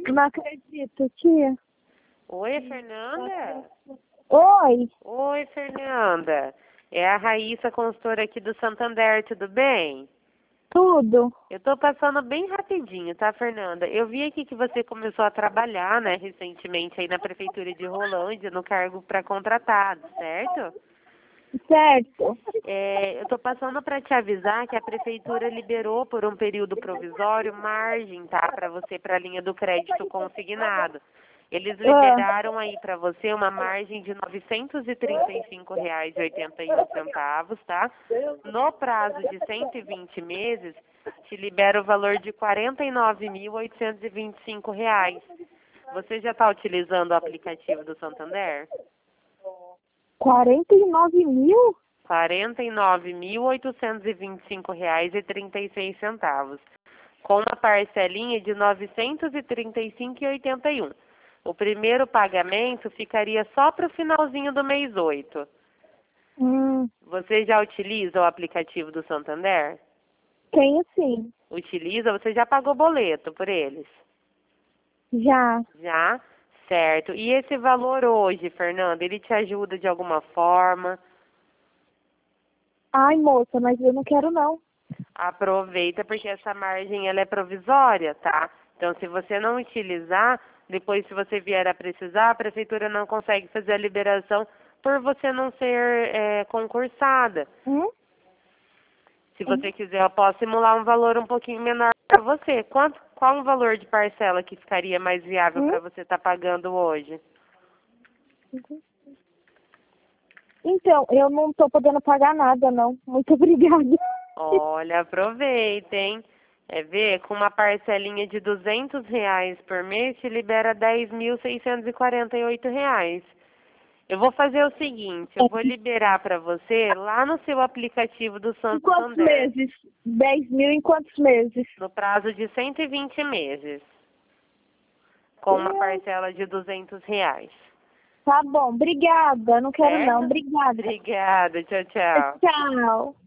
Não acredito, tia. Oi, Fernanda? Oi, Oi, Fernanda. É a Raíssa, consultora aqui do Santander, tudo bem? tudo? Eu tô passando bem rapidinho, tá, Fernanda? Eu vi aqui que você começou a trabalhar, né, recentemente aí na Prefeitura de Rolândia, no cargo para contratado, certo? Certo. Eu tô passando para te avisar que a Prefeitura liberou por um período provisório margem, tá, para você para a linha do crédito consignado. Eles Ah, liberaram aí para você uma margem de R$ 935,81, tá? No prazo de 120 meses, te libera o valor de R$ 49.825. Você já está utilizando o aplicativo do Santander? 49 mil? R$ 49.825,36, com uma parcelinha de R$ 935,81. O primeiro pagamento ficaria só para o finalzinho do mês 8. Você já utiliza o aplicativo do Santander? Tenho sim. Utiliza? Você já pagou boleto por eles? Já. Já? Certo. E esse valor hoje, Fernanda, ele te ajuda de alguma forma? Ai, moça, mas eu não quero não. Aproveita porque essa margem ela é provisória, tá? Então, se você não utilizar, depois se você vier a precisar, a prefeitura não consegue fazer a liberação por você não ser concursada. Hum? Se você quiser, eu posso simular um valor um pouquinho menor para você. Qual o valor de parcela que ficaria mais viável Hum? para você estar pagando hoje? Então, eu não tô podendo pagar nada, não. Muito obrigada. Olha, aproveita, hein? Ver, com uma parcelinha de R$ 200 por mês, te libera R$ 10.648. Eu vou fazer o seguinte, eu vou liberar para você lá no seu aplicativo do Em quantos Santander, meses? 10 mil em quantos meses? no prazo de 120 meses, com uma parcela de R$ 200, Tá bom, obrigada. Não quero não. certo? Obrigada. Obrigada, tchau, tchau. Tchau.